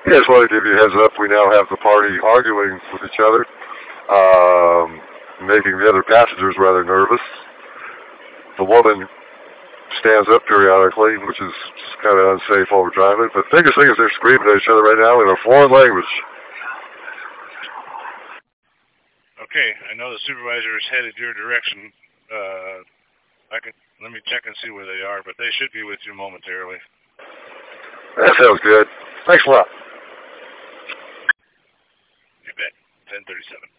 Yeah, just wanted to give you a heads up. We now have the party arguing with each other, making the other passengers rather nervous. The woman stands up periodically, which is kind of unsafe while we're driving. But the biggest thing is they're screaming at each other right now in a foreign language. Okay, I know the supervisor is headed your direction. Let me check and see where they are, but they should be with you momentarily. That sounds good. Thanks a lot. You bet. 10:37.